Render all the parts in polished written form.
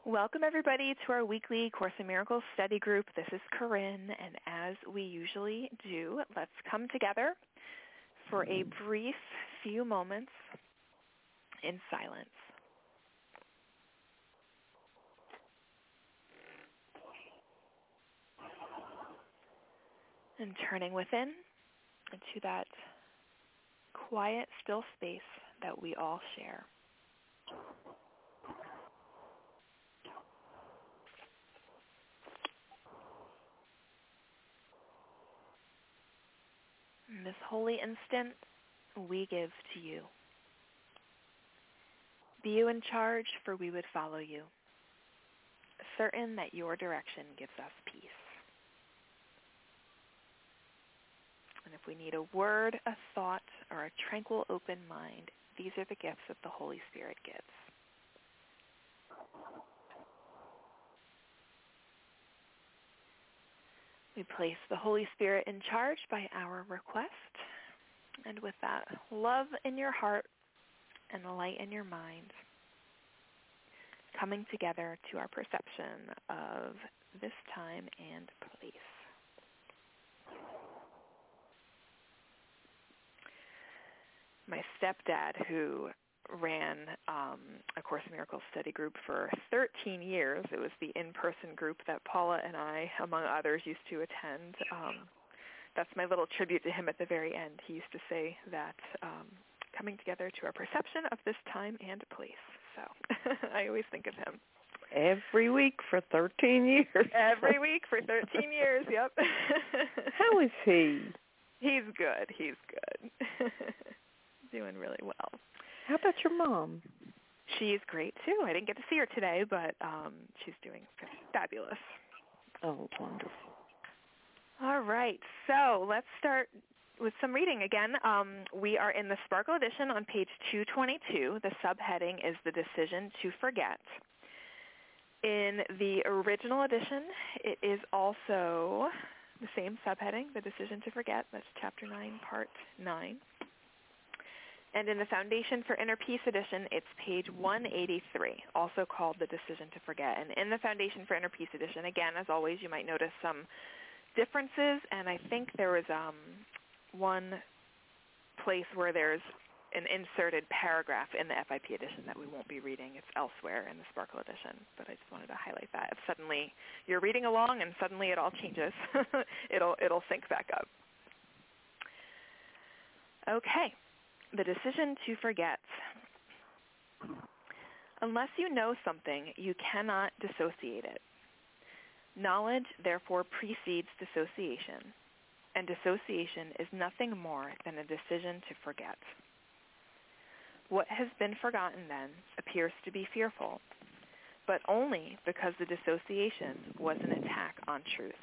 Welcome, everybody, to our weekly Course in Miracles study group. This is Corinne, and as we usually do, let's come together for a brief few moments in silence. And turning within into that quiet, still space that we all share. In this holy instant, we give to you. Be you in charge, for we would follow you, certain that your direction gives us peace. And if we need a word, a thought, or a tranquil open mind, these are the gifts that the Holy Spirit gives. We place the Holy Spirit in charge by our request. And with that love in your heart and light in your mind, coming together to our perception of this time and place. My stepdad, who ran a Course in Miracles study group for 13 years. It was the in-person group that Paula and I, among others, used to attend. That's my little tribute to him at the very end. He used to say that coming together to our perception of this time and place. So I always think of him. Every week for 13 years. Every week for 13 years, yep. How is he? He's good. He's good. Doing really well. How about your mom? She's great, too. I didn't get to see her today, but she's doing fabulous. Oh, wonderful. All right. So let's start with some reading again. We are in the Sparkle edition on page 222. The subheading is The Decision to Forget. In the original edition, it is also the same subheading, The Decision to Forget. That's chapter 9, part 9. And in the Foundation for Inner Peace edition, it's page 183, also called The Decision to Forget. And in the Foundation for Inner Peace edition, again, as always, you might notice some differences. And I think there was one place where there's an inserted paragraph in the FIP edition that we won't be reading. It's elsewhere in the Sparkle edition. But I just wanted to highlight that. If suddenly you're reading along and suddenly it all changes, it'll sync back up. Okay. The decision to forget. Unless you know something, you cannot dissociate it. Knowledge, therefore, precedes dissociation, and dissociation is nothing more than a decision to forget. What has been forgotten, then, appears to be fearful, but only because the dissociation was an attack on truth.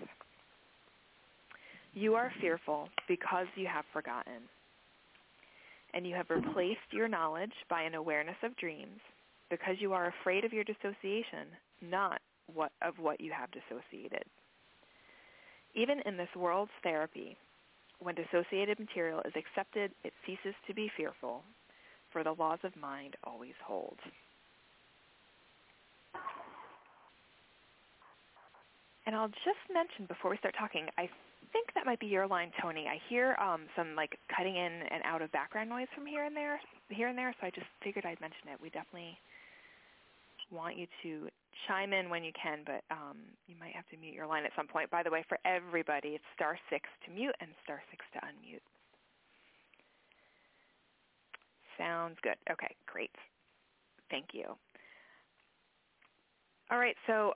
You are fearful because you have forgotten, and you have replaced your knowledge by an awareness of dreams because you are afraid of your dissociation, not of what you have dissociated. Even in this world's therapy, when dissociated material is accepted, it ceases to be fearful, for the laws of mind always hold. And I'll just mention before we start talking, I think that might be your line, Tony. I hear some cutting in and out of background noise from here and there, so I just figured I'd mention it. We definitely want you to chime in when you can, but you might have to mute your line at some point. By the way, for everybody, it's *6 to mute and *6 to unmute. Sounds good. Okay, great. Thank you. All right, so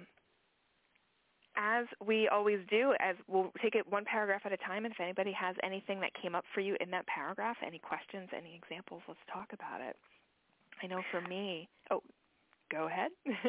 as we always do, as we'll take it one paragraph at a time, and if anybody has anything that came up for you in that paragraph, any questions, any examples, let's talk about it. I know for me, go ahead.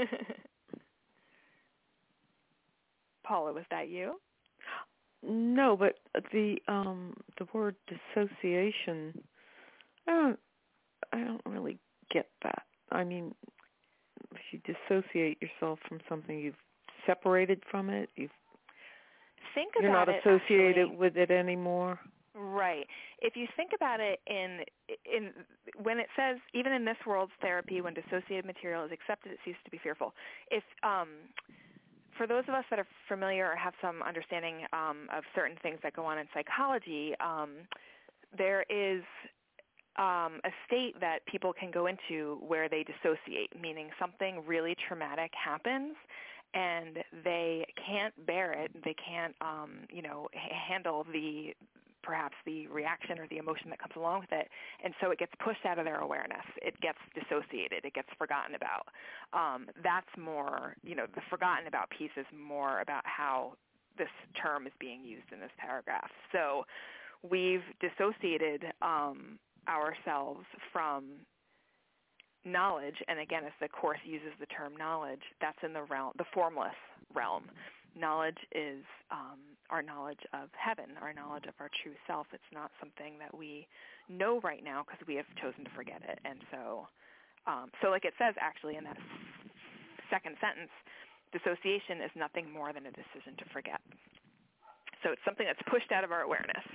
Paula, was that you? No, but the word dissociation, I don't really get that. I mean, if you dissociate yourself from something, you've separated from it. You're not associated with it anymore. Right. If you think about it in when it says, even in this world's therapy, when dissociated material is accepted, it ceases to be fearful. If for those of us that are familiar or have some understanding of certain things that go on in psychology, there is a state that people can go into where they dissociate, meaning something really traumatic happens and they can't bear it. They can't, handle perhaps the reaction or the emotion that comes along with it, and so it gets pushed out of their awareness. It gets dissociated. It gets forgotten about. That's more, the forgotten about piece is more about how this term is being used in this paragraph. So we've dissociated ourselves from knowledge, and again, as the Course uses the term knowledge, that's in the formless realm. Knowledge is our knowledge of heaven, our knowledge of our true self. It's not something that we know right now because we have chosen to forget it. And so like it says actually in that second sentence, dissociation is nothing more than a decision to forget. So it's something that's pushed out of our awareness.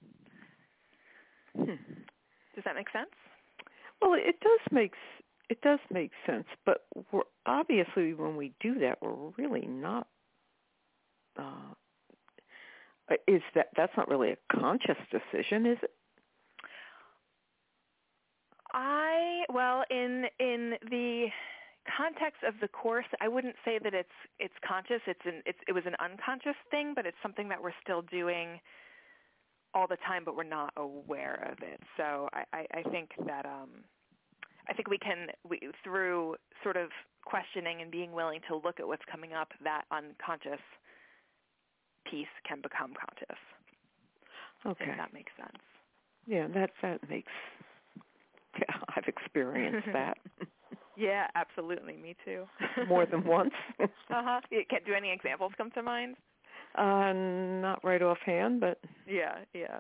Does that make sense? Well, it does make sense, but we're obviously when we do that, we're really not. That's not really a conscious decision, is it? In the context of the Course, I wouldn't say that it's conscious. It was an unconscious thing, but it's something that we're still doing all the time, but we're not aware of it. So I think that I think we through sort of questioning and being willing to look at what's coming up, that unconscious piece can become conscious. Okay. If that makes sense. Yeah, that makes. Yeah, I've experienced that. Yeah, absolutely. Me too. More than once. Do any examples come to mind? Not right offhand, but yeah.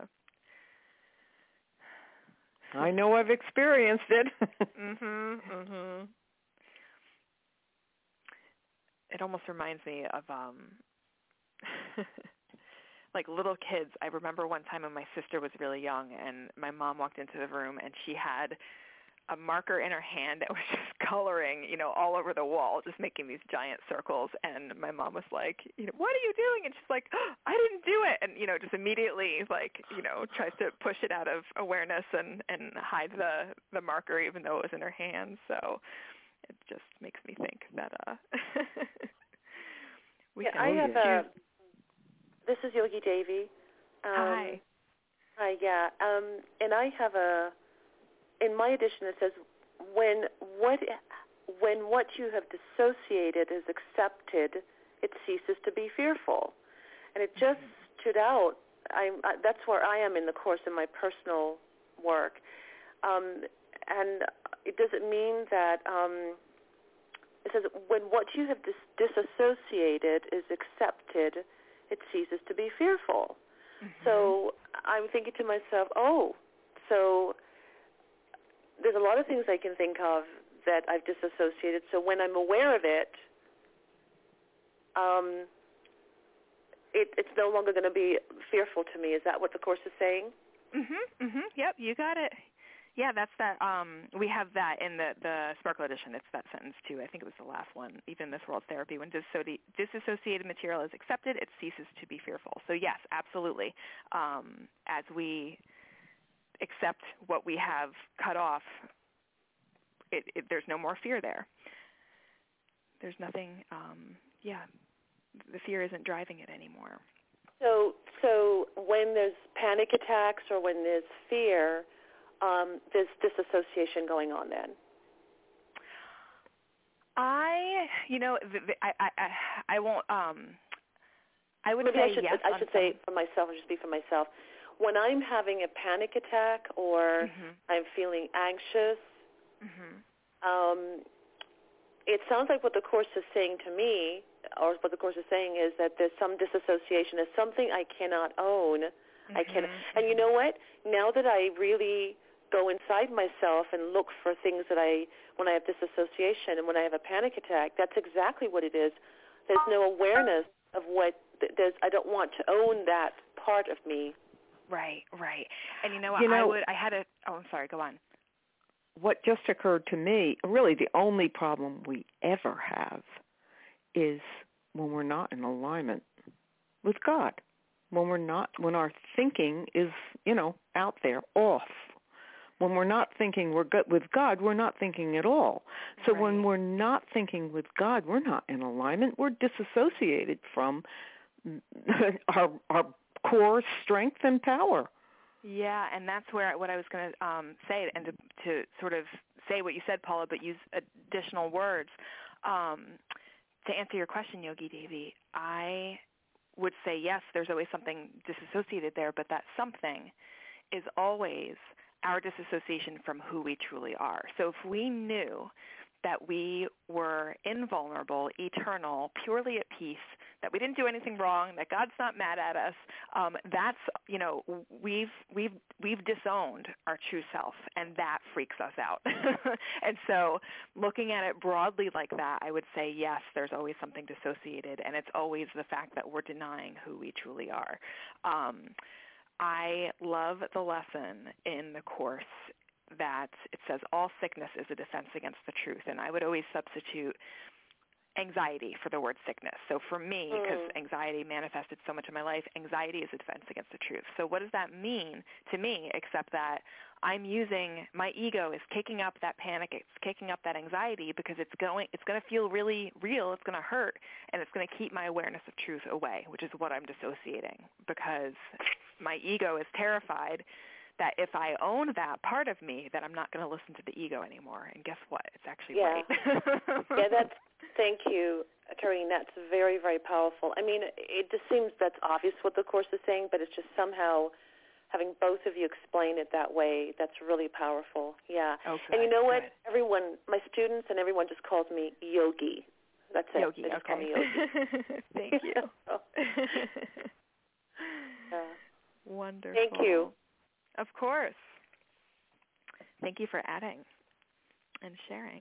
I know I've experienced it. It almost reminds me of like little kids. I remember one time when my sister was really young and my mom walked into the room and she had a marker in her hand that was just coloring, all over the wall, just making these giant circles. And my mom was like, what are you doing? And she's like, I didn't do it. And, just immediately tries to push it out of awareness and hide the marker even though it was in her hand. So it just makes me think that this is Yogi Devi. Hi. Hi, yeah. And I have in my edition it says, when what you have dissociated is accepted, it ceases to be fearful. And it just stood out. That's where I am in the Course in my personal work. And it doesn't mean that it says when what you have disassociated is accepted, it ceases to be fearful. So I'm thinking to myself, so there's a lot of things I can think of that I've disassociated. So when I'm aware of it, it's no longer going to be fearful to me. Is that what the Course is saying? Yep, you got it. Yeah, that's that. We have that in the Sparkle edition. It's that sentence too. I think it was the last one. Even this world's therapy, when disassociated material is accepted, it ceases to be fearful. So yes, absolutely. As we accept what we have cut off, there's no more fear there. There's nothing. The fear isn't driving it anymore. So when there's panic attacks or when there's fear, there's disassociation going on then? I won't. I would Maybe say I should, yes. I should say for myself, or just speak for myself. When I'm having a panic attack or I'm feeling anxious, it sounds like what the Course is saying to me, or what the Course is saying is that there's some disassociation. It's something I cannot own. I can, and you know what? Now that I really go inside myself and look for things that when I have disassociation and when I have a panic attack, that's exactly what it is. There's no awareness of I don't want to own that part of me. Right. And I'm sorry, go on. what just occurred to me, really the only problem we ever have is when we're not in alignment with God. When our thinking is, out there, off. When we're not thinking we're good with God, we're not thinking at all. So Right. when we're not thinking with God, we're not in alignment. We're disassociated from our core strength and power. Yeah, and that's what I was going to say, and to sort of say what you said, Paula, but use additional words. To answer your question, Yogi Devi, I would say yes, there's always something disassociated there, but that something is always our disassociation from who we truly are. So if we knew that we were invulnerable, eternal, purely at peace, that we didn't do anything wrong, that God's not mad at us, that's, we've disowned our true self, and that freaks us out. And so looking at it broadly like that, I would say, yes, there's always something dissociated, and it's always the fact that we're denying who we truly are. I love the lesson in the Course that it says all sickness is a defense against the truth, and I would always substitute anxiety for the word sickness. So for me, because anxiety manifested so much in my life, anxiety is a defense against the truth. So what does that mean to me, except that I'm using, my ego is kicking up that panic, it's kicking up that anxiety because it's going to feel really real, it's going to hurt, and it's going to keep my awareness of truth away, which is what I'm dissociating, because my ego is terrified that if I own that part of me, that I'm not going to listen to the ego anymore. And guess what? It's actually right. Thank you, Karine. That's very, very powerful. I mean, it just seems that's obvious what the Course is saying, but it's just somehow having both of you explain it that way, that's really powerful. Yeah. Oh, and you know what? Everyone, my students and everyone just calls me Yogi. That's it. Yogi, they just call me Yogi. Thank you. Wonderful. Thank you. Of course. Thank you for adding and sharing.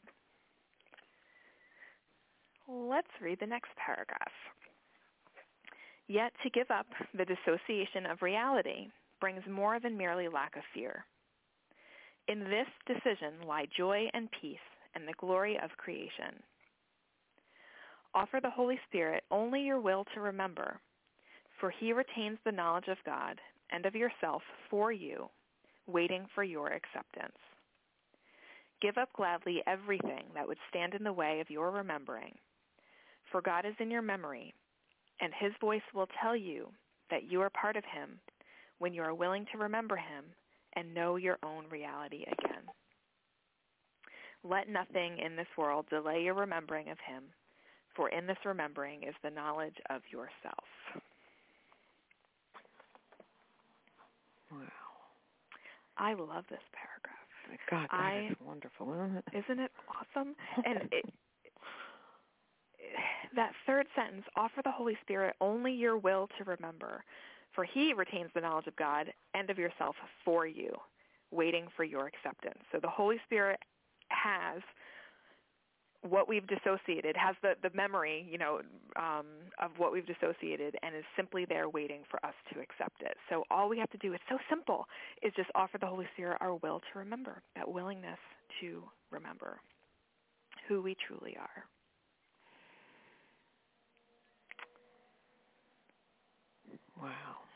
Let's read the next paragraph. Yet to give up the dissociation of reality brings more than merely lack of fear. In this decision lie joy and peace and the glory of creation. Offer the Holy Spirit only your will to remember, for he retains the knowledge of God and of yourself for you, waiting for your acceptance. Give up gladly everything that would stand in the way of your remembering, for God is in your memory, and his voice will tell you that you are part of him when you are willing to remember him and know your own reality again. Let nothing in this world delay your remembering of him, for in this remembering is the knowledge of yourself. Wow. I love this paragraph. God, that is wonderful, isn't it? Isn't it awesome? And that third sentence, offer the Holy Spirit only your will to remember, for he retains the knowledge of God and of yourself for you, waiting for your acceptance. So the Holy Spirit has what we've dissociated, has the memory, of what we've dissociated, and is simply there waiting for us to accept it. So all we have to do, it's so simple, is just offer the Holy Spirit our will to remember, that willingness to remember who we truly are. Wow.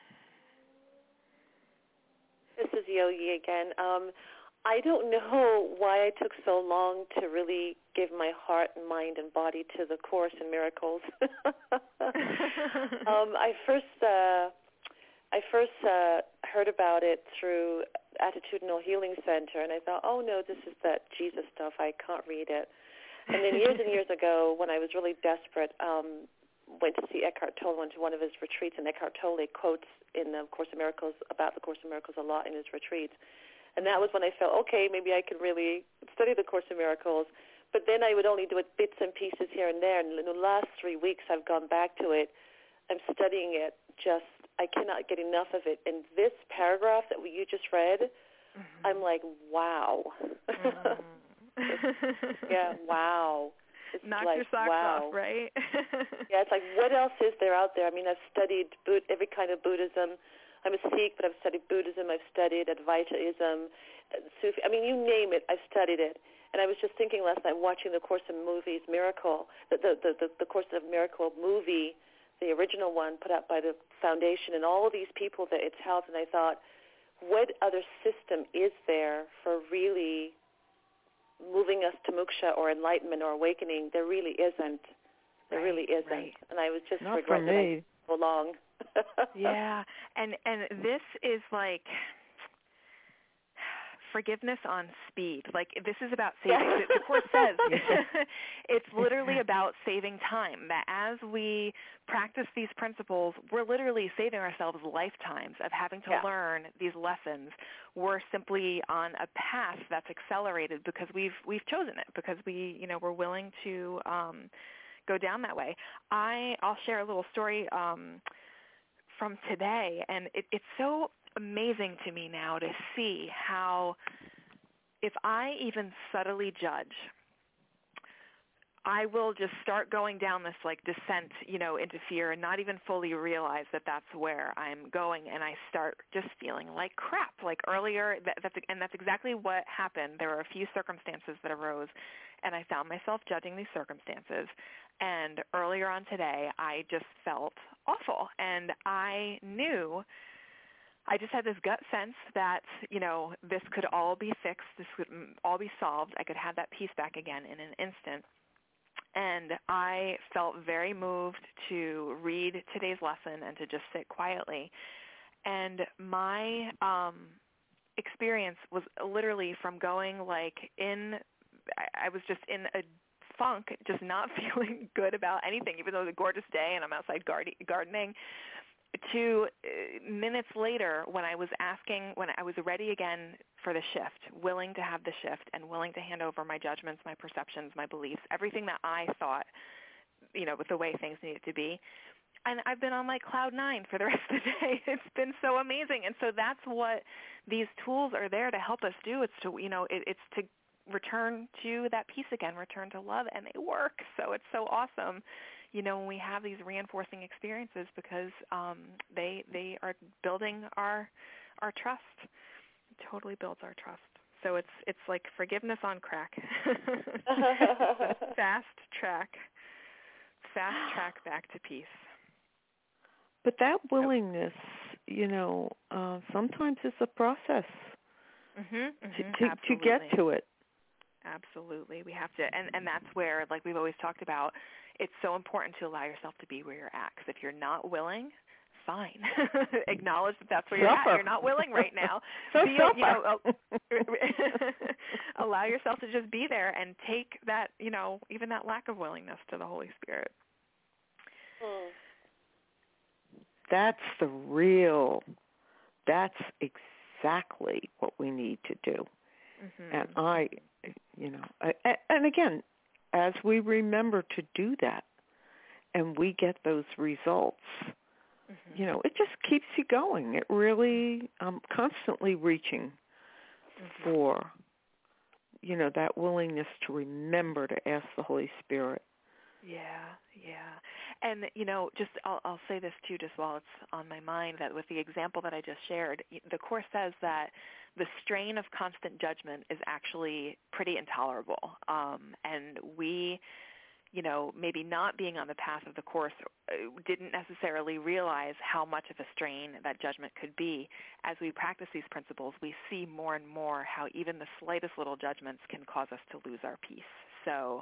This is Yogi again. I don't know why I took so long to really give my heart and mind and body to the Course in Miracles. I first heard about it through Attitudinal Healing Center, and I thought, oh no, this is that Jesus stuff. I can't read it. And then years and years ago, when I was really desperate, went to see Eckhart Tolle, went to one of his retreats, and Eckhart Tolle quotes in the Course in Miracles about the Course in Miracles a lot in his retreats. And that was when I felt, okay, maybe I can really study the Course in Miracles. But then I would only do it bits and pieces here and there. And in the last 3 weeks, I've gone back to it. I'm studying it. I cannot get enough of it. And this paragraph that you just read, I'm like, wow. Yeah, wow. It's Knock like, your socks off, right? Yeah, it's like, what else is there out there? I mean, I've studied every kind of Buddhism. I'm a Sikh, but I've studied Buddhism, I've studied Advaitaism, Sufi. I mean, you name it, I've studied it. And I was just thinking last night, watching the Course in Movies Miracle, the Course of Miracle movie, the original one put out by the Foundation, and all of these people that it's helped, and I thought, what other system is there for really moving us to moksha or enlightenment or awakening? There really isn't. There really isn't. Right. And I was just Not regret that I so long. Yeah, and this is like forgiveness on speed. Like, this is about saving. The Course says it's literally about saving time, that as we practice these principles, we're literally saving ourselves lifetimes of having to learn these lessons. We're simply on a path that's accelerated because we've chosen it, because we're willing to go down that way. I'll share a little story from today, and it's so amazing to me now to see how, if I even subtly judge, I will just start going down this like descent, into fear, and not even fully realize that that's where I'm going, and I start just feeling like crap. Like earlier, that's exactly what happened. There were a few circumstances that arose, and I found myself judging these circumstances. And earlier on today, I just felt awful, and I knew. I just had this gut sense that, this could all be fixed, this could all be solved. I could have that peace back again in an instant. And I felt very moved to read today's lesson and to just sit quietly. And my experience was literally from going I was just in a funk, just not feeling good about anything, even though it was a gorgeous day and I'm outside gardening, to minutes later when I was ready again for the shift, willing to have the shift and willing to hand over my judgments, my perceptions, my beliefs, everything that I thought, with the way things needed to be. And I've been on like cloud 9 for the rest of the day. It's been so amazing. And so that's what these tools are there to help us do. It's to, it's to return to that peace again, return to love, and they work. So it's so awesome, when we have these reinforcing experiences, because they are building our trust. It totally builds our trust. So it's like forgiveness on crack. Fast track back to peace. But that willingness, sometimes it's a process to get to it. Absolutely. We have to, and that's where, like we've always talked about, it's so important to allow yourself to be where you're at. Because if you're not willing, fine. Acknowledge that that's where you're at. You're not willing right now. Allow yourself to just be there and take that, even that lack of willingness to the Holy Spirit. That's exactly what we need to do. And and again, as we remember to do that and we get those results, it just keeps you going. It really, constantly reaching for, that willingness to remember to ask the Holy Spirit. Yeah. And, just I'll say this too, just while it's on my mind, that with the example that I just shared, the Course says that the strain of constant judgment is actually pretty intolerable. And we, maybe not being on the path of the Course, didn't necessarily realize how much of a strain that judgment could be. As we practice these principles, we see more and more how even the slightest little judgments can cause us to lose our peace. So,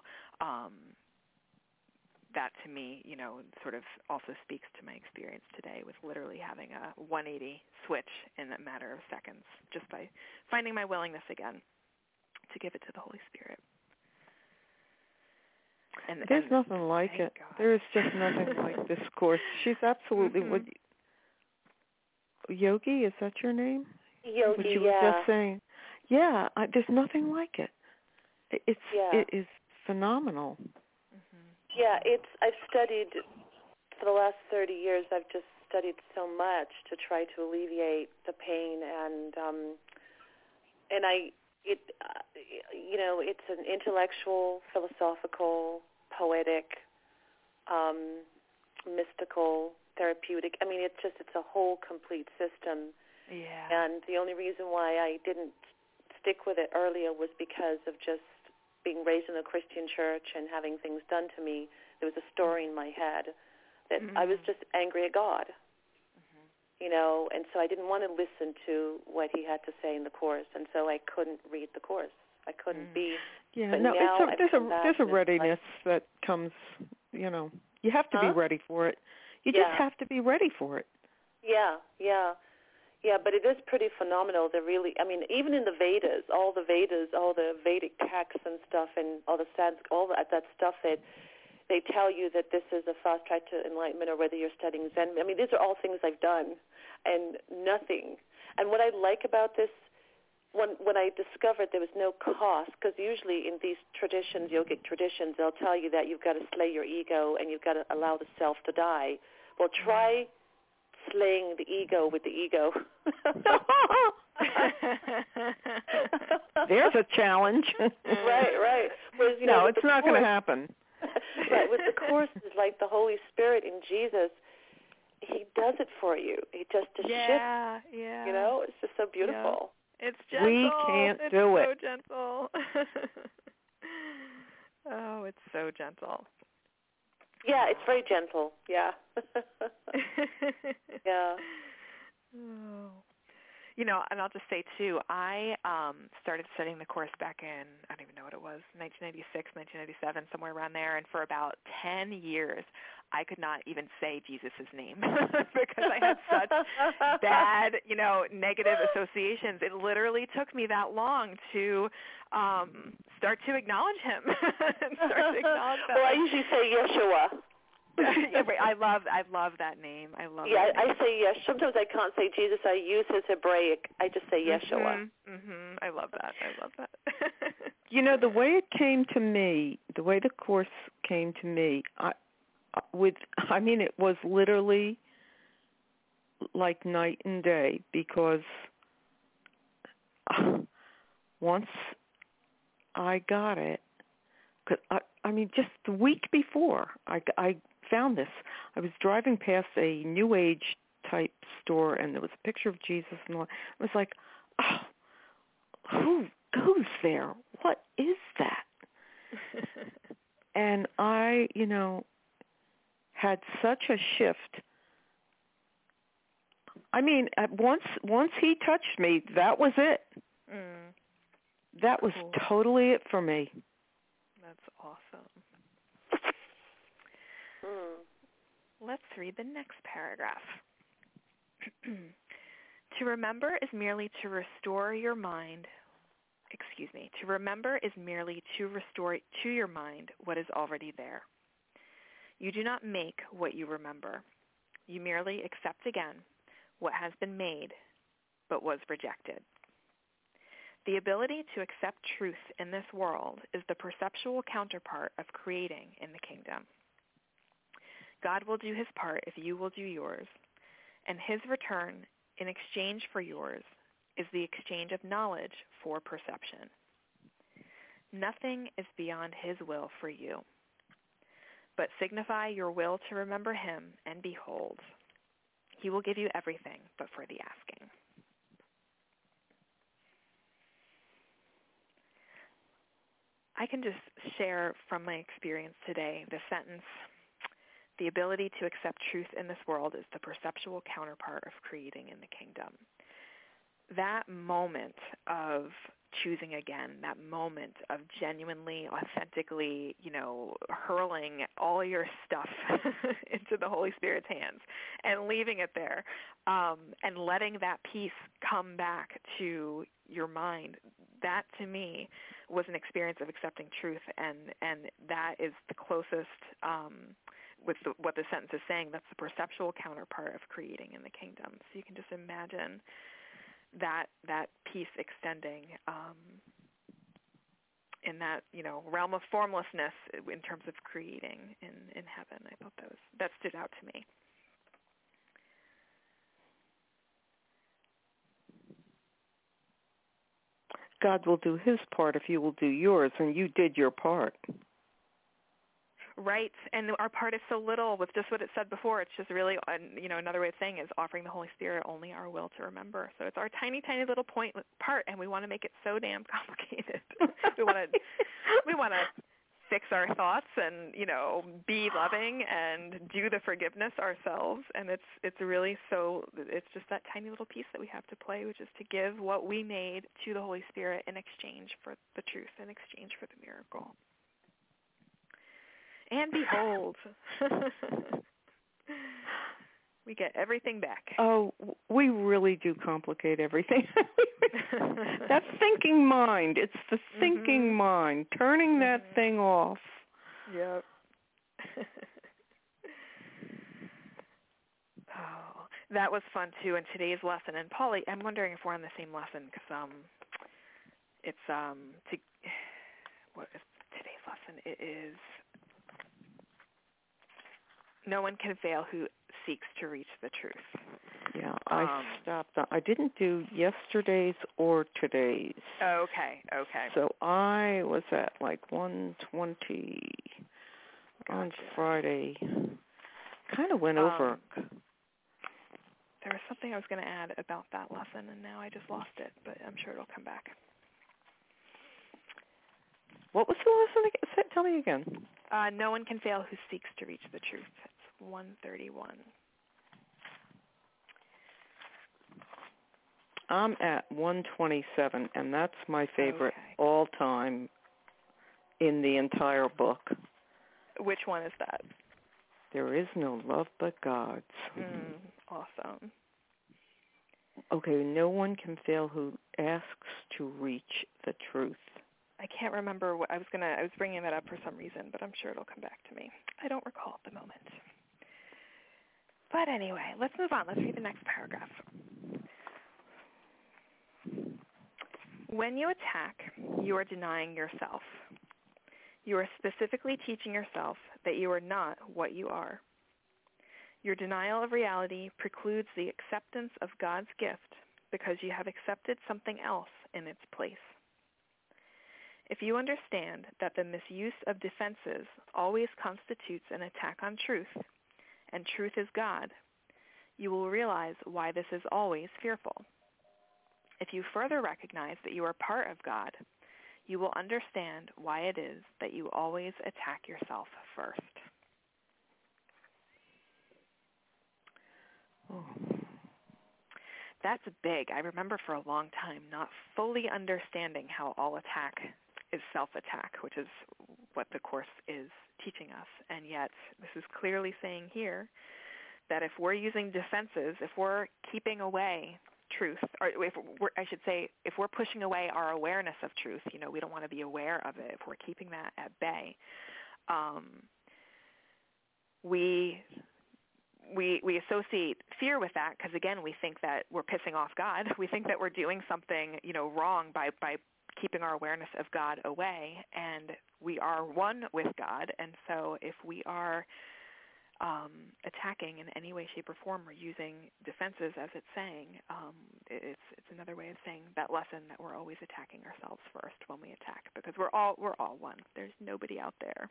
that to me, sort of also speaks to my experience today with literally having a 180 switch in a matter of seconds, just by finding my willingness again to give it to the Holy Spirit. There's nothing like it. God. There is just nothing like this Course. She's absolutely Yogi, is that your name? Yogi, what you were just saying. Yeah, there's nothing like it. It is phenomenal. Yeah, I've studied for the last 30 years. I've just studied so much to try to alleviate the pain, and it's an intellectual, philosophical, poetic, mystical therapeutic. I mean, it's a whole complete system. Yeah. And the only reason why I didn't stick with it earlier was because of just being raised in a Christian church and having things done to me. There was a story in my head that I was just angry at God, you know, and so I didn't want to listen to what he had to say in the Course, and so I couldn't read the Course. I couldn't be. Yeah, but no, now there's a readiness that comes, you know. You have to be ready for it. You just have to be ready for it. Yeah, but it is pretty phenomenal. They're really, I mean, even in the Vedas, all the Vedic texts and stuff, and all the Sanskrit, all that stuff, they tell you that this is a fast track to enlightenment, or whether you're studying Zen. I mean, these are all things I've done, and nothing. And what I like about this, when I discovered there was no cost, because usually in these traditions, yogic traditions, they'll tell you that you've got to slay your ego and you've got to allow the self to die. Well, try slaying the ego with the ego. There's a challenge. Right. Whereas, no, it's not going to happen. Right, with the Course, it's like the Holy Spirit in Jesus. He does it for you. He just shifts. Yeah. You know, it's just so beautiful. Yeah. It's gentle. We can't do it. It's so gentle. Oh, it's so gentle. Yeah, it's very gentle. Yeah. Yeah. Oh. You know, and I'll just say, too, I started studying the Course back in, I don't even know what it was, 1996, 1997, somewhere around there. And for about 10 years, I could not even say Jesus' name because I had such bad, you know, negative associations. It literally took me that long to start to acknowledge him. Well, I usually say Yeshua. Yeah, I love that name. I love. Yeah, I say yes. Sometimes I can't say Jesus. I use his Hebraic. I just say Yeshua. I love that. You know, the way it came to me, the way the Course came to me, it was literally like night and day, because once I got it, just the week before I found this, I was driving past a New Age type store, and there was a picture of Jesus, and I was like, oh, who goes there? What is that? And I, had such a shift. I mean, once he touched me, that was it. That was totally it for me. That's awesome. Let's read the next paragraph. To remember is merely to restore your mind. To remember is merely to restore to your mind what is already there. You do not make what you remember. You merely accept again what has been made but was rejected. The ability to accept truth in this world is the perceptual counterpart of creating in the kingdom. God will do his part if you will do yours, and his return in exchange for yours is the exchange of knowledge for perception. Nothing is beyond his will for you, but signify your will to remember him, and behold, he will give you everything but for the asking. I can just share from my experience today the sentence, the ability to accept truth in this world is the perceptual counterpart of creating in the kingdom. That moment of choosing again, that moment of genuinely, authentically, hurling all your stuff into the Holy Spirit's hands and leaving it there, and letting that peace come back to your mind, that to me was an experience of accepting truth, and that is the closest, with what the sentence is saying, that's the perceptual counterpart of creating in the kingdom. So you can just imagine that peace extending in that realm of formlessness in terms of creating in heaven. I thought that stood out to me. God will do his part if you will do yours, and you did your part. Right, and our part is so little with just what it said before. It's just really, another way of saying is offering the Holy Spirit only our will to remember. So it's our tiny, tiny little part, and we want to make it so damn complicated. we want to fix our thoughts and, be loving and do the forgiveness ourselves. And it's really it's just that tiny little piece that we have to play, which is to give what we made to the Holy Spirit in exchange for the truth, in exchange for the miracle. And behold, we get everything back. Oh, we really do complicate everything. That thinking mind. It's the thinking mind. Turning that thing off. Yep. Oh, that was fun, too, in today's lesson. And, Polly, I'm wondering if we're on the same lesson because what is today's lesson? It is... No one can fail who seeks to reach the truth. Yeah, I stopped. I didn't do yesterday's or today's. Okay. So I was at like 1:20 on Friday. Kind of went over. There was something I was going to add about that lesson, and now I just lost it, but I'm sure it'll come back. What was the lesson again? Tell me again. No one can fail who seeks to reach the truth. It's 131. I'm at 127, and that's my favorite all-time in the entire book. Which one is that? There is no love but God's. Awesome. Okay, no one can fail who asks to reach the truth. I can't remember what I was bringing that up for some reason, but I'm sure it'll come back to me. I don't recall at the moment. But anyway, let's move on. Let's read the next paragraph. When you attack, you are denying yourself. You are specifically teaching yourself that you are not what you are. Your denial of reality precludes the acceptance of God's gift because you have accepted something else in its place. If you understand that the misuse of defenses always constitutes an attack on truth, and truth is God, you will realize why this is always fearful. If you further recognize that you are part of God, you will understand why it is that you always attack yourself first. Oh. That's big. I remember for a long time not fully understanding how all attack is self-attack, which is what the Course is teaching us. And yet this is clearly saying here that if we're using defenses, if we're keeping away truth, or if we're pushing away our awareness of truth, we don't want to be aware of it. If we're keeping that at bay, we associate fear with that because, again, we think that we're pissing off God. We think that we're doing something, wrong by keeping our awareness of God away, and we are one with God. And so if we are attacking in any way, shape, or form, or using defenses, as it's saying, it's another way of saying that lesson that we're always attacking ourselves first when we attack, because we're all one. There's nobody out there.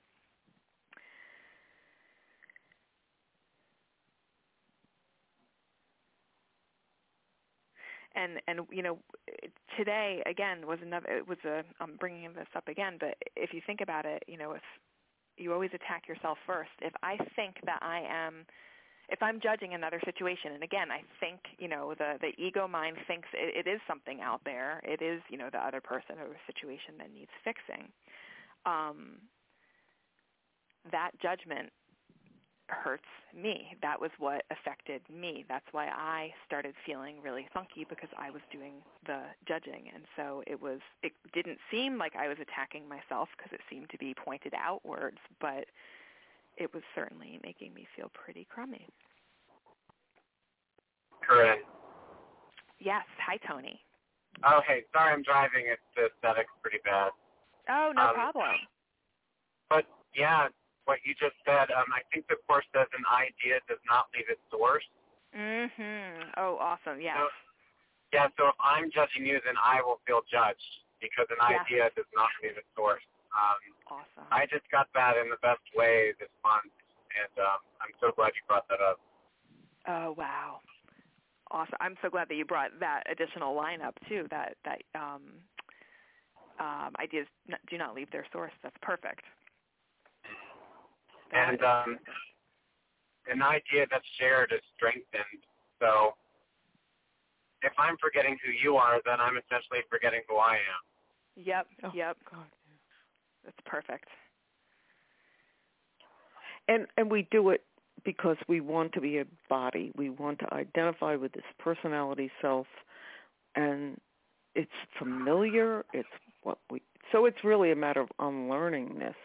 And today again I'm bringing this up again, but if you think about it, if you always attack yourself first. If I think that if I'm judging another situation, and again, I think, the ego mind thinks it is something out there. It is, the other person or situation that needs fixing. That judgment hurts me. That was what affected me. That's why I started feeling really funky, because I was doing the judging. And so it didn't seem like I was attacking myself because it seemed to be pointed outwards, but it was certainly making me feel pretty crummy. Correct. Yes. Hi, Tony. Oh, hey. Sorry, I'm driving. The aesthetic's pretty bad. Oh, no problem. But, yeah, what you just said, I think the Course says an idea does not leave its source. Mm-hmm. Oh, awesome. Yes. So if I'm judging you, then I will feel judged because an idea does not leave its source. Awesome. I just got that in the best way this month, and I'm so glad you brought that up. Oh, wow. Awesome. I'm so glad that you brought that additional line up, too, that ideas do not leave their source. That's perfect. And an idea that's shared is strengthened. So if I'm forgetting who you are, then I'm essentially forgetting who I am. Yep, Oh, yep. God. That's perfect. And we do it because we want to be a body. We want to identify with this personality self, and it's familiar. It's what we. So it's really a matter of unlearning this.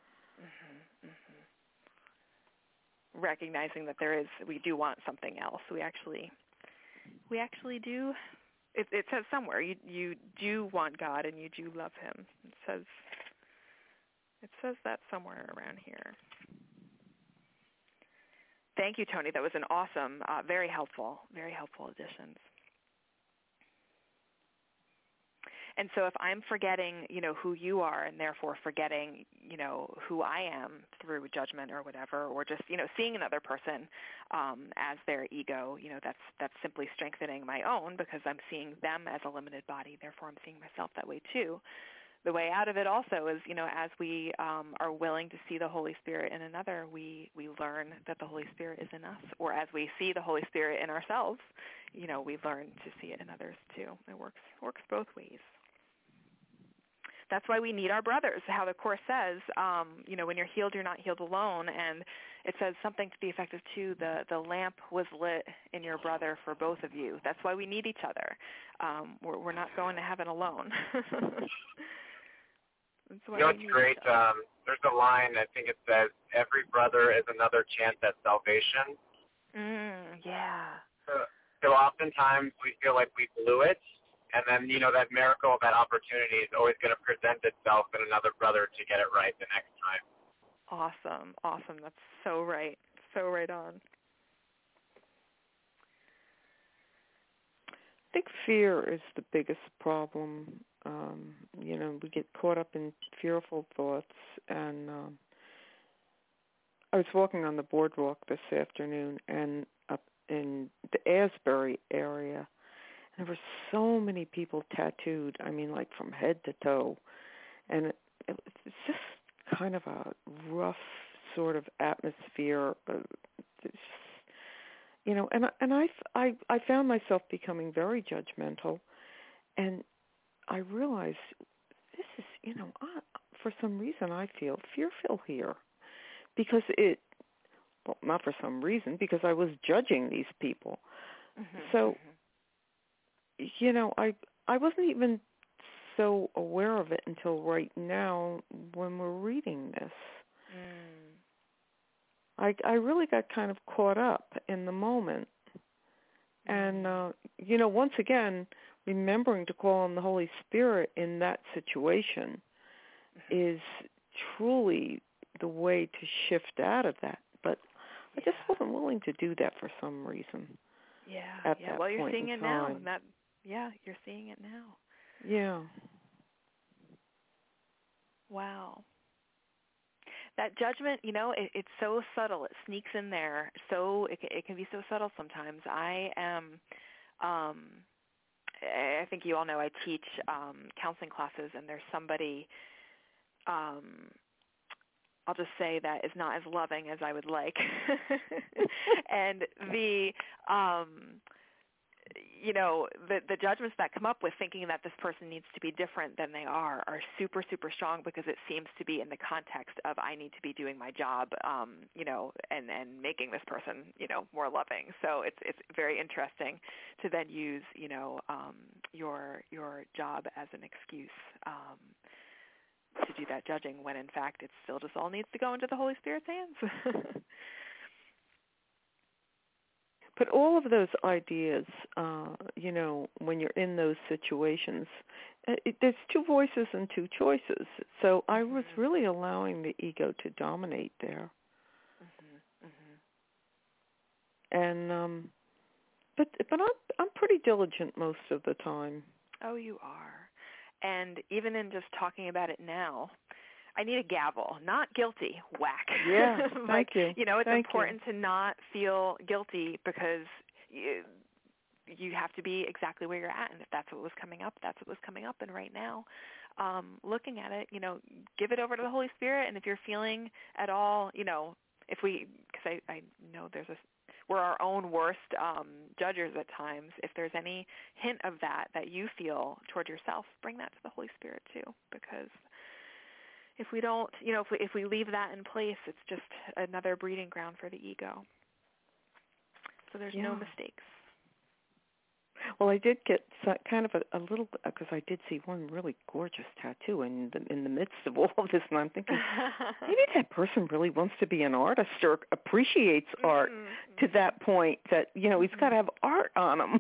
Recognizing that we do want something else. We actually do. It says somewhere you do want God and you do love Him. It says that somewhere around here. Thank you, Tony. That was an awesome, very helpful additions. And so if I'm forgetting, who you are and therefore forgetting, who I am through judgment or whatever, or just, seeing another person as their ego, that's simply strengthening my own because I'm seeing them as a limited body. Therefore, I'm seeing myself that way too. The way out of it also is, as we are willing to see the Holy Spirit in another, we learn that the Holy Spirit is in us. Or as we see the Holy Spirit in ourselves, we learn to see it in others too. It works both ways. That's why we need our brothers, how the Course says, when you're healed, you're not healed alone. And it says something to the effect of, too, the lamp was lit in your brother for both of you. That's why we need each other. We're not going to heaven alone. That's why it's great. There's a line, I think it says, every brother is another chance at salvation. Yeah. So oftentimes we feel like we blew it. And then, that miracle, that opportunity is always going to present itself in another brother to get it right the next time. Awesome. That's so right. So right on. I think fear is the biggest problem. We get caught up in fearful thoughts. And I was walking on the boardwalk this afternoon and up in the Asbury area. There were so many people tattooed, like from head to toe. And it's just kind of a rough sort of atmosphere. And I found myself becoming very judgmental. And I realized this is, for some reason I feel fearful here. Because not for some reason, because I was judging these people. So... I wasn't even so aware of it until right now when we're reading this. I really got kind of caught up in the moment. And, once again, remembering to call on the Holy Spirit in that situation is truly the way to shift out of that. But I just wasn't willing to do that for some reason. At that Well, you're point seeing in it time. now. You're seeing it now. Yeah. Wow. That judgment, it's so subtle. It sneaks in there. So it can be so subtle sometimes. I think you all know I teach counseling classes, and there's somebody, I'll just say, that is not as loving as I would like. And the judgments that come up with thinking that this person needs to be different than they are super, super strong, because it seems to be in the context of I need to be doing my job, and making this person, more loving. So it's very interesting to then use, your job as an excuse to do that judging, when in fact it still just all needs to go into the Holy Spirit's hands. But all of those ideas, when you're in those situations, there's two voices and two choices. So I was really allowing the ego to dominate there. And but I'm pretty diligent most of the time. Oh, you are. And even in just talking about it now, I need a gavel, not guilty, whack. Yeah, like, thank you. It's Thank important to not feel guilty because you have to be exactly where you're at. And if that's what was coming up, that's what was coming up. And right now, looking at it, give it over to the Holy Spirit. And if you're feeling at all, because I know we're our own worst judges at times. If there's any hint of that you feel toward yourself, bring that to the Holy Spirit too. Because if we don't, if we leave that in place, it's just another breeding ground for the ego. So there's no mistakes. Well, I did get kind of a little, because I did see one really gorgeous tattoo in the midst of all of this, and I'm thinking, maybe that person really wants to be an artist or appreciates art to that point that, he's got to have art on him.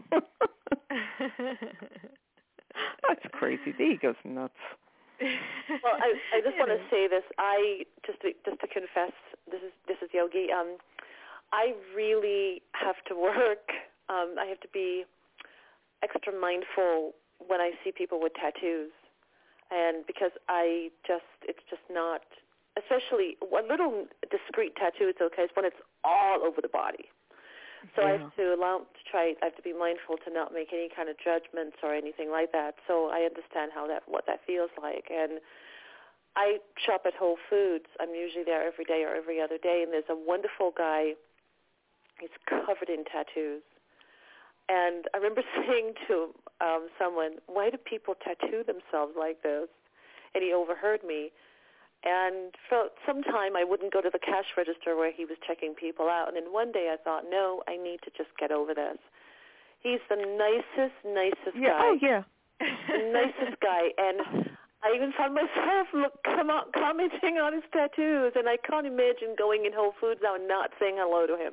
That's crazy. The ego's nuts. Well, I just want to say this. Just to confess, this is Yogi. I really have to work. I have to be extra mindful when I see people with tattoos, and because it's just not, especially a little discreet tattoo, it's okay. It's when it's all over the body. So I have to be mindful to not make any kind of judgments or anything like that. So I understand what that feels like. And I shop at Whole Foods. I'm usually there every day or every other day, and there's a wonderful guy. He's covered in tattoos. And I remember saying to someone, why do people tattoo themselves like this? And he overheard me. And for some time, I wouldn't go to the cash register where he was checking people out. And then one day I thought, no, I need to just get over this. He's the nicest guy. Oh, yeah. The nicest guy. And I even found myself commenting on his tattoos. And I can't imagine going in Whole Foods now and not saying hello to him.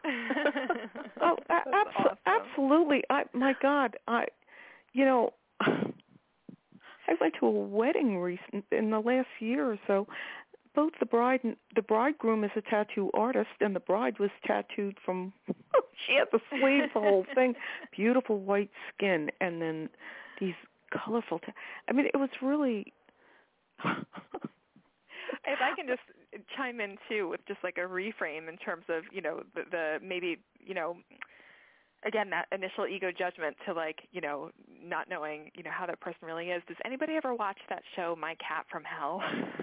Awesome. Absolutely. My God, I went to a wedding in the last year or so. Both the bridegroom is a tattoo artist, and the bride was tattooed from. She had the sleeve, the whole thing, beautiful white skin, and then these colorful. It was really. If I can just chime in too with just like a reframe in terms of the maybe again that initial ego judgment to not knowing how that person really is. Does anybody ever watch that show My Cat from Hell?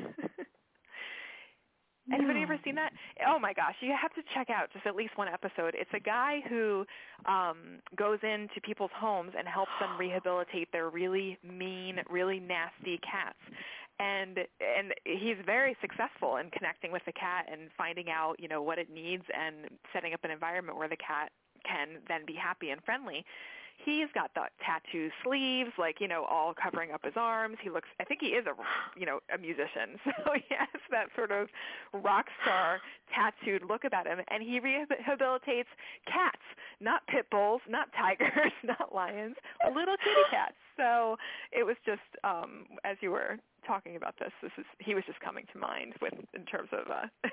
No. Anybody ever seen that? Oh my gosh, you have to check out just at least one episode. It's a guy who goes into people's homes and helps them rehabilitate their really mean, really nasty cats. And he's very successful in connecting with the cat and finding out, what it needs and setting up an environment where the cat can then be happy and friendly. He's got the tattoo sleeves, all covering up his arms. I think he is a musician. So he has that sort of rock star tattooed look about him. And he rehabilitates cats, not pit bulls, not tigers, not lions, little kitty cats. So it was just, as you were talking about this, he was just coming to mind in terms of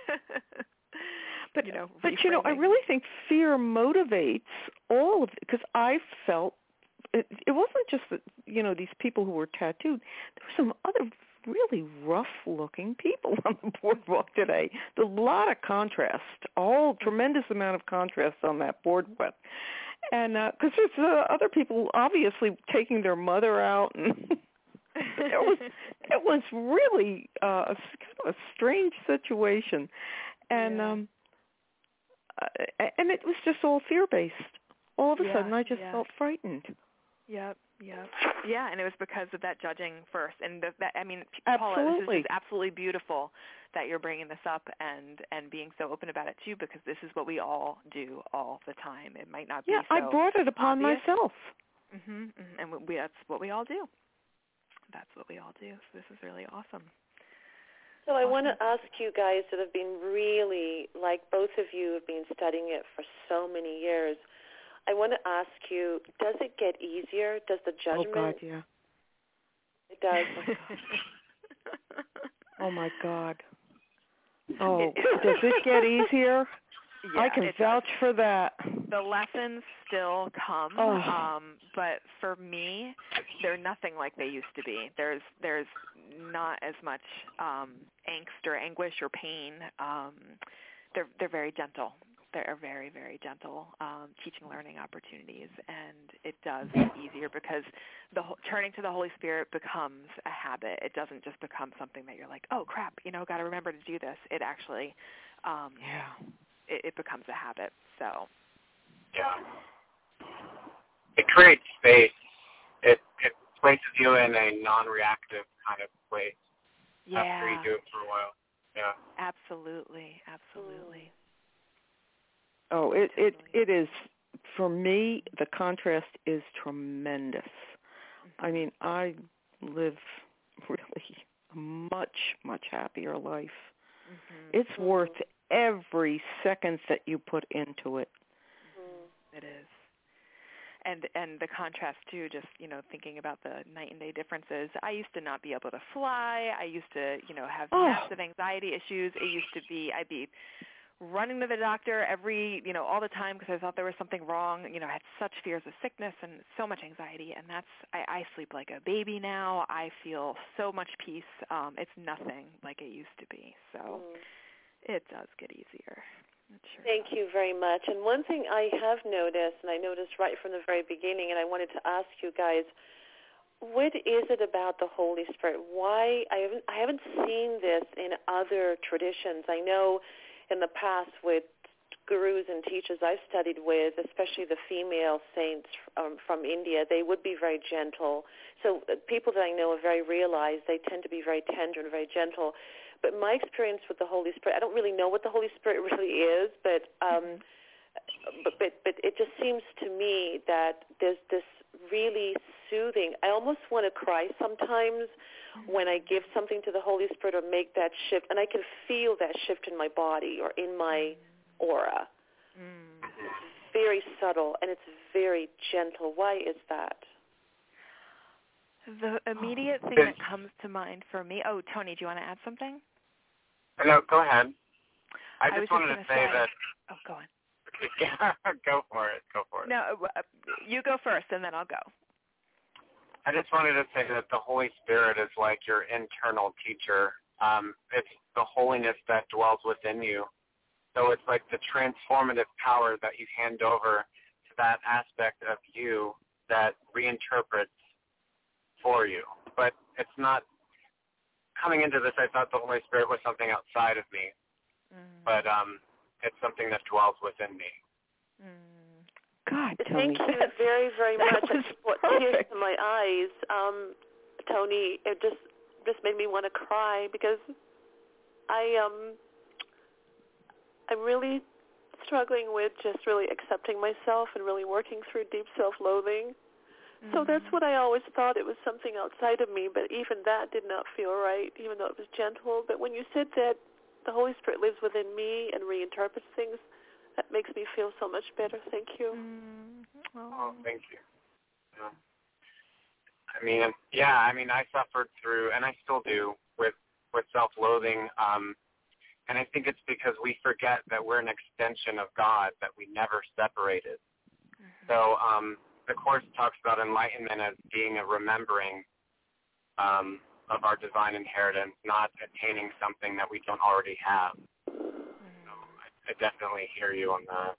But I really think fear motivates all of it, because I felt it wasn't just that these people who were tattooed. There were some other really rough-looking people on the boardwalk today. There's a lot of contrast, tremendous amount of contrast on that boardwalk, and because there's other people obviously taking their mother out and. It was really kind of a strange situation, and it was just all fear-based. All of a sudden, I just felt frightened. Yep. Yeah, and it was because of that judging first. And Paula, this is just absolutely beautiful that you're bringing this up and being so open about it too, because this is what we all do all the time. It might not be so I brought it upon obvious. myself. Mm-hmm. And that's what we all do. That's what we all do. So this is really awesome. So I want to ask you guys that have been really, both of you have been studying it for so many years. I want to ask you, does it get easier? Does the judgment? Oh, God, yeah. It does. Oh, my God. Oh, does it get easier? I can vouch for that. The lessons still come, but for me, they're nothing like they used to be. There's not as much angst or anguish or pain. They're very gentle. They're very, very gentle teaching, learning opportunities, and it does get easier because turning to the Holy Spirit becomes a habit. It doesn't just become something that you're like, oh crap, got to remember to do this. It actually, it becomes a habit. So. Yeah. It creates space. It places you in a non-reactive kind of place. Yeah. After you do it for a while. Yeah. Absolutely. Oh, it is, for me, the contrast is tremendous. Mm-hmm. I mean, I live really a much, much happier life. Mm-hmm. It's worth every second that you put into it. It is. And the contrast too, just, thinking about the night and day differences. I used to not be able to fly. I used to, have massive anxiety issues. It used to be, I'd be running to the doctor all the time because I thought there was something wrong. I had such fears of sickness and so much anxiety, and I sleep like a baby now. I feel so much peace. It's nothing like it used to be. So it does get easier. Sure. Thank you very much. And one thing I have noticed, and I noticed right from the very beginning, and I wanted to ask you guys, what is it about the Holy Spirit? Why I haven't seen this in other traditions. I know in the past with gurus and teachers I've studied with, especially the female saints from India, they would be very gentle. So people that I know are very realized. They tend to be very tender and very gentle. But my experience with the Holy Spirit, I don't really know what the Holy Spirit really is, but it just seems to me that there's this really soothing. I almost want to cry sometimes when I give something to the Holy Spirit or make that shift, and I can feel that shift in my body or in my aura. It's very subtle, and it's very gentle. Why is that? The immediate thing that comes to mind for me, Tony, do you want to add something? No, go ahead. I just wanted to say that. Oh, go on. Go for it. No, you go first, and then I'll go. I just wanted to say that the Holy Spirit is like your internal teacher. It's the holiness that dwells within you. So it's like the transformative power that you hand over to that aspect of you that reinterprets for you. But it's not, coming into this, I thought the Holy Spirit was something outside of me. But it's something that dwells within me. God, Thank you very, very much. It brought tears to my eyes. Tony, it just made me want to cry because I'm really struggling with just really accepting myself and really working through deep self-loathing. So that's what I always thought. It was something outside of me, but even that did not feel right, even though it was gentle. But when you said that the Holy Spirit lives within me and reinterprets things, that makes me feel so much better. Thank you. Oh, thank you. Yeah. I mean, I suffered through, and I still do, with self-loathing. And I think it's because we forget that we're an extension of God, that we never separated. So the Course talks about enlightenment as being a remembering of our divine inheritance, not attaining something that we don't already have. So I definitely hear you on that.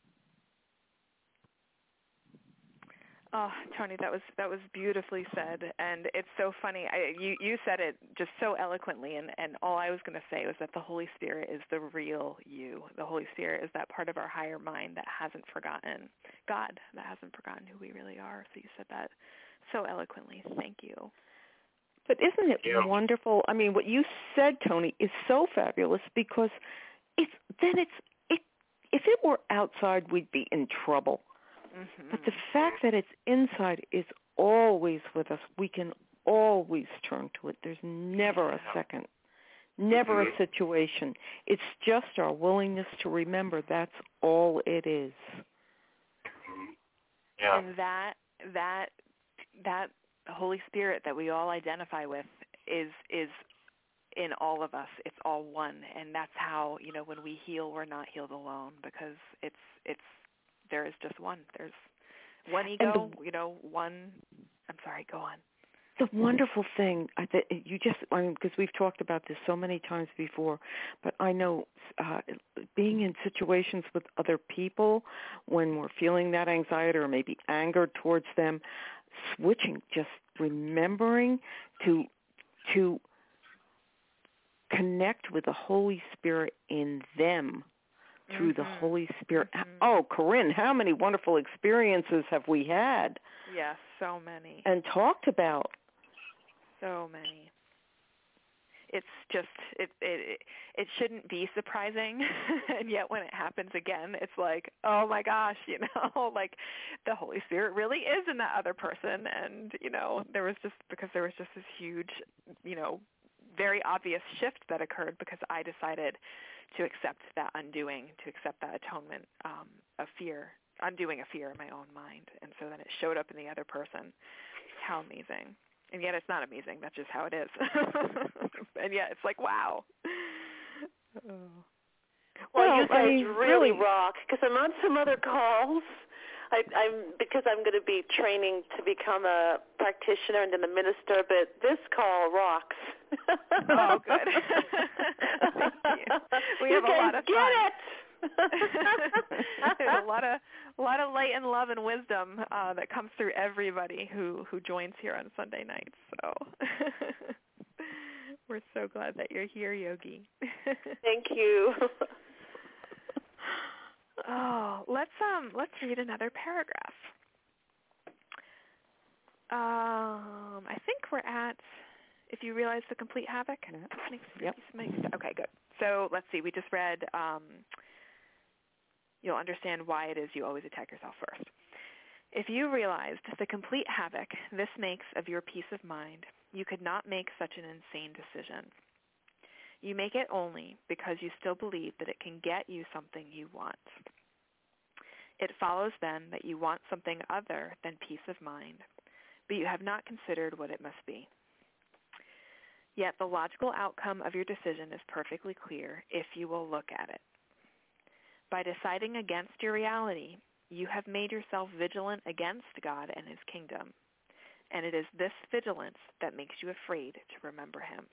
Oh, Tony, that was beautifully said, and it's so funny. You said it just so eloquently, and all I was going to say was that the Holy Spirit is the real you. The Holy Spirit is that part of our higher mind that hasn't forgotten God, that hasn't forgotten who we really are. So you said that so eloquently. Thank you. But isn't it wonderful? I mean, what you said, Tony, is so fabulous because if it were outside, we'd be in trouble. But the fact that it's inside is always with us. We can always turn to it. There's never a second, never a situation. It's just our willingness to remember. That's all it is. Yeah. And that Holy Spirit that we all identify with is in all of us, it's all one, and that's how, when we heal, we're not healed alone, because there is just one. There's one ego, one. I'm sorry, go on. The wonderful thing, because we've talked about this so many times before, but I know being in situations with other people when we're feeling that anxiety or maybe anger towards them, switching, just remembering to connect with the Holy Spirit in them through the Holy Spirit. Oh, Corinne, how many wonderful experiences have we had? Yes, so many. And talked about. So many. It's just, it shouldn't be surprising, and yet when it happens again, it's like, oh my gosh, like the Holy Spirit really is in that other person, and, there was just this huge, very obvious shift that occurred because I decided to accept that undoing, to accept that atonement of fear, undoing a fear in my own mind, and so then it showed up in the other person. How amazing. And yet it's not amazing. That's just how it is. And yet it's like, wow. Well, you guys really rock, because I'm on some other calls. Because I'm going to be training to become a practitioner and then a minister, but this call rocks. Oh, good. Thank you. We have a lot of fun. There's a lot of light and love and wisdom that comes through everybody who joins here on Sunday nights. So we're so glad that you're here, Yogi. Thank you. Oh, let's read another paragraph. I think we're at, if you realize the complete havoc. Yep. Okay, good. So let's see. We just read. You'll understand why it is you always attack yourself first. If you realized the complete havoc this makes of your peace of mind, you could not make such an insane decision. You make it only because you still believe that it can get you something you want. It follows then that you want something other than peace of mind, but you have not considered what it must be. Yet the logical outcome of your decision is perfectly clear if you will look at it. By deciding against your reality, you have made yourself vigilant against God and his kingdom, and it is this vigilance that makes you afraid to remember him.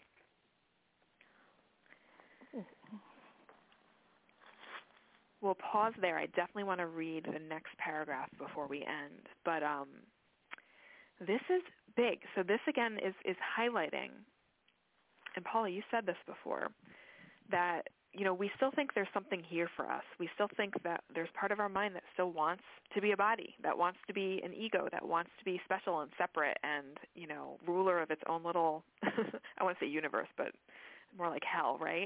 We'll pause there. I definitely want to read the next paragraph before we end, but this is big. So this, again, is highlighting, and Paula, you said this before, that we still think there's something here for us. We still think that there's part of our mind that still wants to be a body, that wants to be an ego, that wants to be special and separate and, ruler of its own little, I want to say universe, but more like hell, right?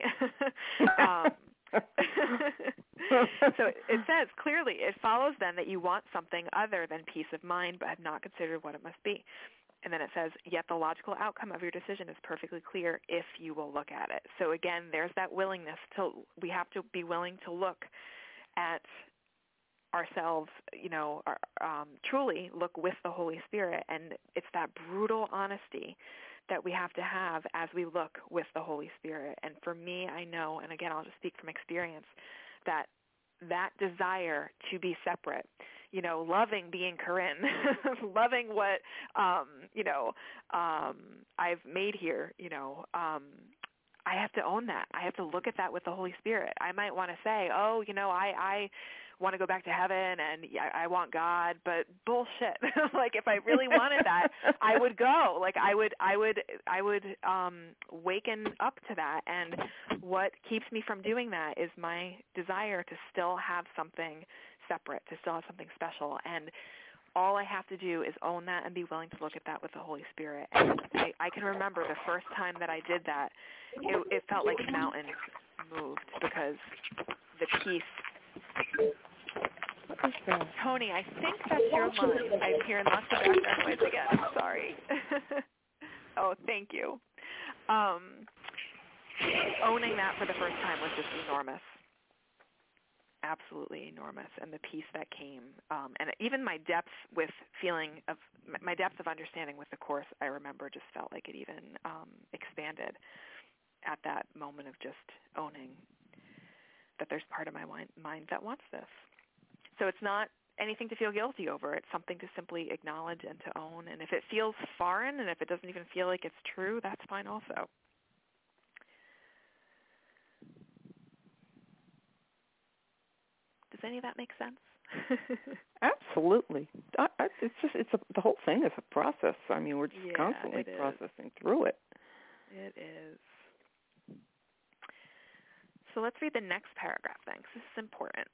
So it says clearly, it follows then that you want something other than peace of mind, but have not considered what it must be. And then it says, yet the logical outcome of your decision is perfectly clear if you will look at it. So again, there's that willingness we have to be willing to look at ourselves, truly look with the Holy Spirit. And it's that brutal honesty that we have to have as we look with the Holy Spirit. And for me, I know, and again, I'll just speak from experience, that desire to be separate, loving being Corinne, loving what, I've made here, I have to own that. I have to look at that with the Holy Spirit. I might want to say, I want to go back to heaven and I want God, but bullshit. Like if I really wanted that, I would go. Like I would waken up to that. And what keeps me from doing that is my desire to still have something separate, to still have something special. And all I have to do is own that and be willing to look at that with the Holy Spirit. And I can remember the first time that I did that, it felt like mountains moved because the peace. Tony, I think that's your line. I'm hearing lots of background noise again. I'm sorry. Oh, thank you. Owning that for the first time was just enormous. Absolutely enormous, and the peace that came, and even my depth of understanding with the Course, I remember just felt like it even expanded at that moment of just owning that there's part of my mind that wants this. So it's not anything to feel guilty over. It's something to simply acknowledge and to own. And if it feels foreign and if it doesn't even feel like it's true, that's fine also. Does any of that make sense? Absolutely. The whole thing is a process. I mean, we're just constantly processing through it. It is. So let's read the next paragraph then, because this is important.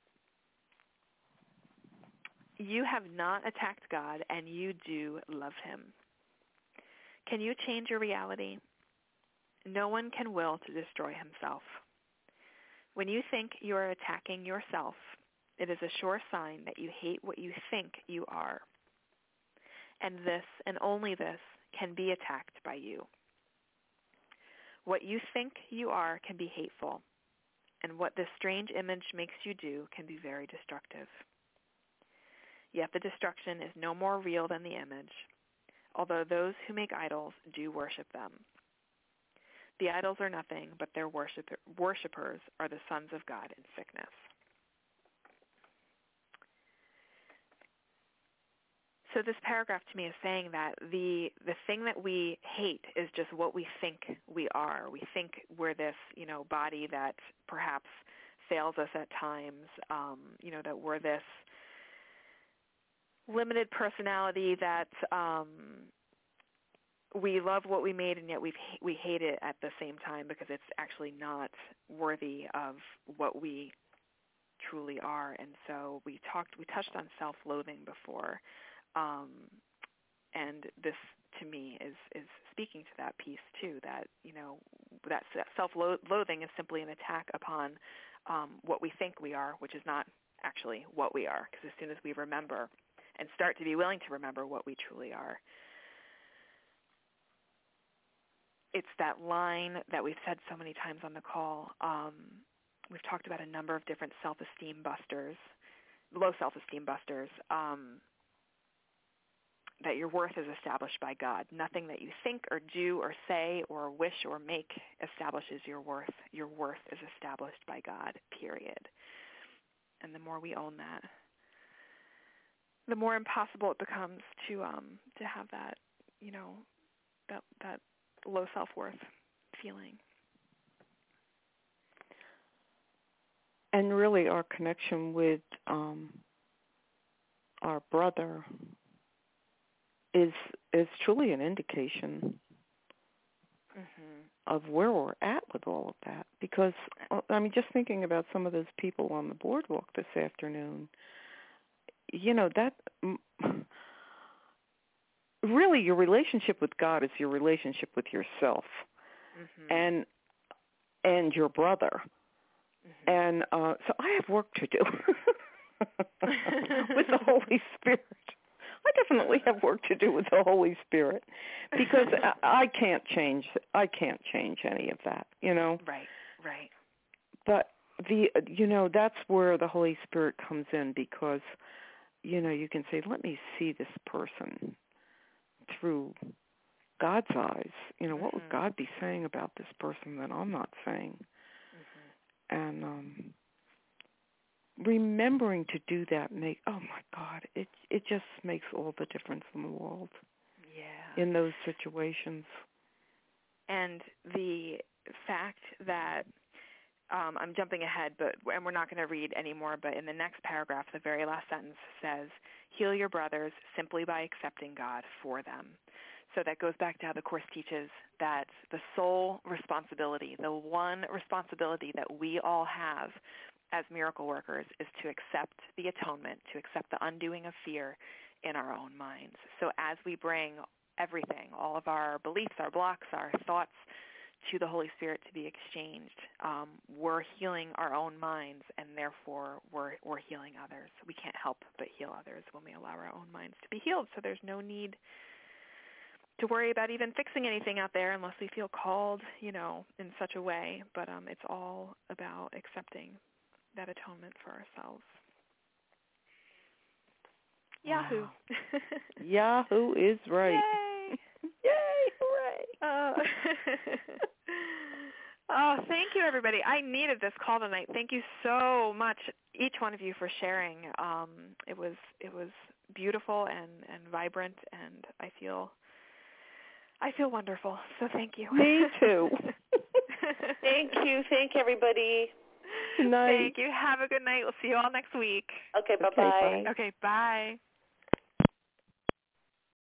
You have not attacked God, and you do love him. Can you change your reality? No one can will to destroy himself. When you think you are attacking yourself, it is a sure sign that you hate what you think you are. And this, and only this, can be attacked by you. What you think you are can be hateful, and what this strange image makes you do can be very destructive. Yet the destruction is no more real than the image, although those who make idols do worship them. The idols are nothing, but their worshipers are the sons of God in sickness. So this paragraph to me is saying that the thing that we hate is just what we think we are. We think we're this, body that perhaps fails us at times, that we're this limited personality that we love what we made and yet we hate it at the same time because it's actually not worthy of what we truly are. And so we touched on self-loathing before. And this, to me, is speaking to that piece, too, that, that self-loathing is simply an attack upon what we think we are, which is not actually what we are, because as soon as we remember and start to be willing to remember what we truly are, it's that line that we've said so many times on the call. We've talked about a number of different self-esteem busters, low self-esteem busters, that your worth is established by God. Nothing that you think or do or say or wish or make establishes your worth. Your worth is established by God, period. And the more we own that, the more impossible it becomes to have that, that low self-worth feeling. And really our connection with our brother is truly an indication of where we're at with all of that. Because, just thinking about some of those people on the boardwalk this afternoon, that really your relationship with God is your relationship with yourself and your brother. And so I have work to do with the Holy Spirit. I definitely have work to do with the Holy Spirit because I can't change any of that, Right. But that's where the Holy Spirit comes in because, you can say, let me see this person through God's eyes. What would God be saying about this person that I'm not saying? And remembering to do that oh my God, it just makes all the difference in the world. Yeah. In those situations. And the fact that I'm jumping ahead, and we're not going to read anymore, but in the next paragraph, the very last sentence says, heal your brothers simply by accepting God for them. So that goes back to how the Course teaches that the sole responsibility, the one responsibility that we all have as miracle workers is to accept the atonement, to accept the undoing of fear in our own minds. So as we bring everything, all of our beliefs, our blocks, our thoughts to the Holy Spirit to be exchanged, we're healing our own minds, and therefore we're healing others. We can't help but heal others when we allow our own minds to be healed. So there's no need to worry about even fixing anything out there unless we feel called, in such a way. But it's all about accepting that atonement for ourselves. Yahoo. Wow. Yahoo is right. Yay! Yay, hooray. Oh, thank you, everybody. I needed this call tonight. Thank you so much, each one of you, for sharing. It was beautiful and vibrant, and I feel wonderful. So thank you. Me too. Thank you. Thank everybody. Good night. Thank you. Have a good night. We'll see you all next week. Okay, bye-bye. Okay, bye. Okay, bye.